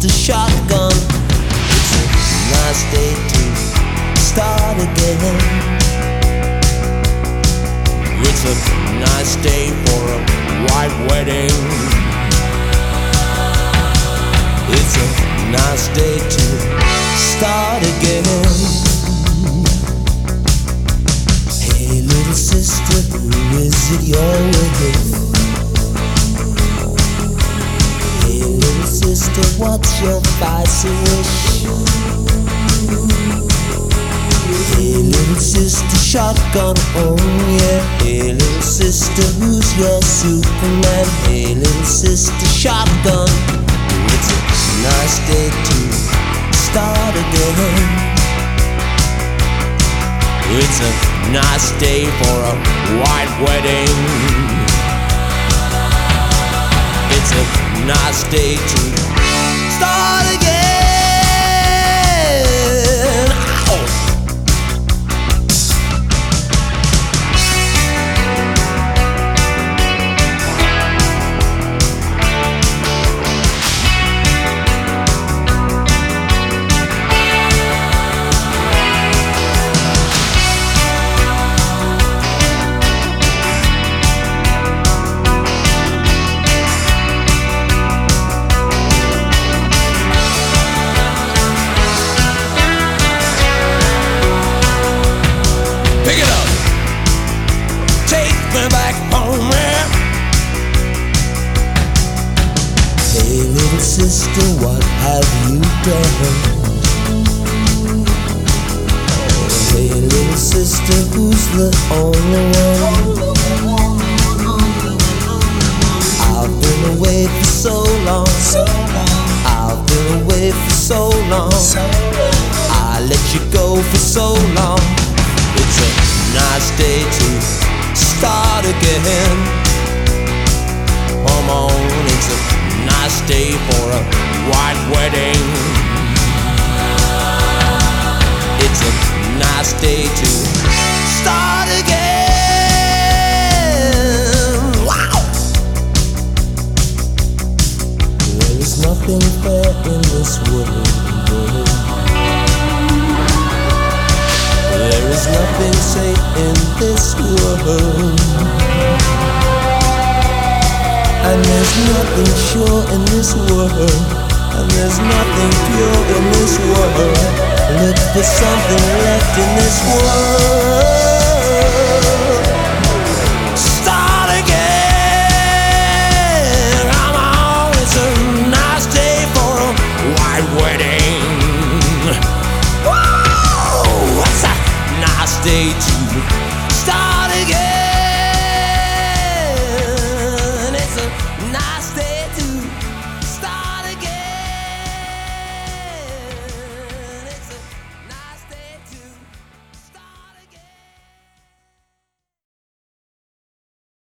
sister shotgun. It's a nice day to start again. It's a nice day for a white wedding. It's a nice day to start again. Hey little sister, who is it you're with? Hey little sister, what's your vice wish? Hey little sister shotgun, oh yeah. Hey little sister, who's your Superman? Hey little sister shotgun. It's a nice day to start again. It's a nice day for a white wedding. It's a nice day to start again. Ow! Pick it up, take me back home, man. Hey little sister, what have you done? Hey little sister, who's the only one? I've been away for so long. I've been away for so long. I let you go for so long. It's a nice day to start again. Come on, it's a nice day for a white wedding. It's a nice day to start again. Wow! There is nothing fair in this world. There is nothing safe in this world, and there's nothing sure in this world, and there's nothing pure in this world. Look for something left in this world.